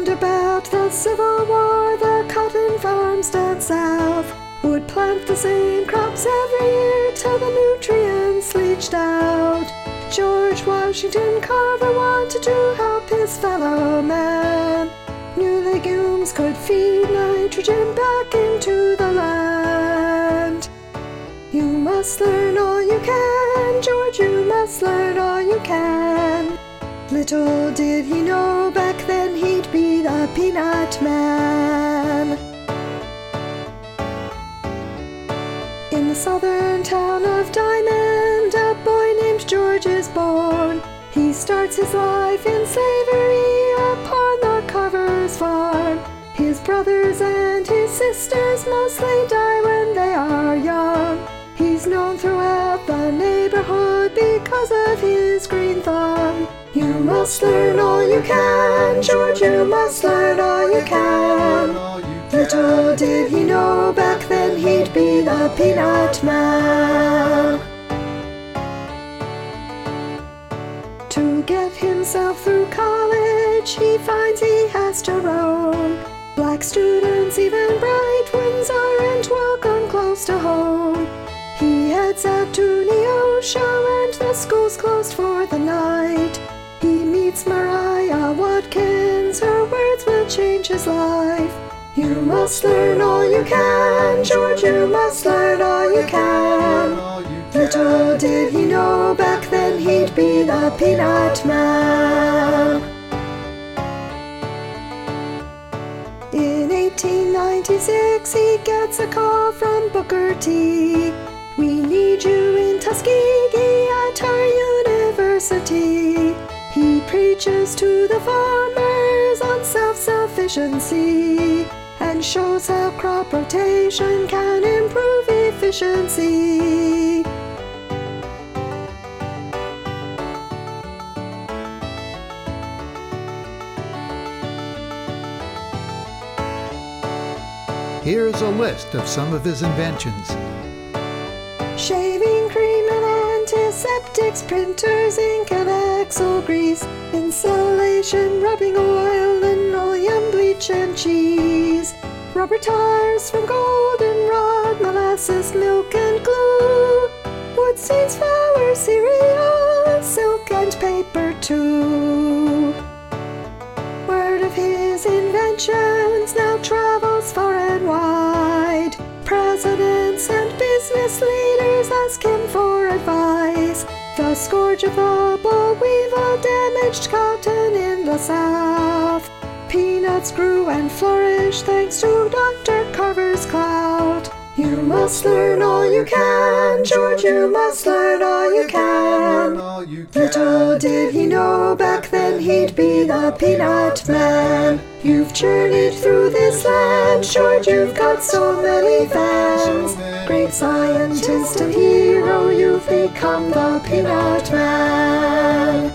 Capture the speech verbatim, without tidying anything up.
Round about the Civil War, the cotton farms down south would plant the same crops every year till the nutrients leached out. George Washington Carver wanted to help his fellow man. New legumes could feed nitrogen back into the land. You must learn all you can, George, you must learn all you can. Little did he know back then he'd be the Peanut Man. In the southern town of Diamond, a boy named George is born. He starts his life in slavery upon the Carver's farm. His brothers and his sisters mostly die when they are young. He's known throughout the neighborhood because of his green thumb. You must learn all you can, George, you must learn all you can. Little did he know back then he'd be the Peanut Man. To get himself through college, he finds he has to roam. Black students, even bright ones, aren't welcome close to home. He heads out to Neosho and the school's closed for the night. He meets Mariah Watkins, her words will change his life. You must learn all you can, George, you must learn all you can. Little did he know back then he'd be the Peanut Man. In eighteen ninety-six he gets a call from Booker T. We need you in Tuskegee at our university. He preaches to the farmers on self-sufficiency and shows how crop rotation can improve efficiency. Here is a list of some of his inventions. Shaving cream and antiseptics, printers, ink and axle grease, insulation, rubbing oil, linoleum, bleach and cheese, rubber tires from goldenrod, molasses, milk and glue, wood seeds, flour, cereal, silk and paper too. Word of his inventions now travels far and wide. Presidents and business leaders ask him for advice. The scourge of the boll weevil damaged cotton in the South. Peanuts grew and flourished thanks to Doctor Carver's clout. You must learn all you can, George, you must learn all you can. Little did he know back then he'd be the Peanut Man. You've journeyed through this land, George, you've got so many fans. Great scientist and hero, you've become the Peanut Man.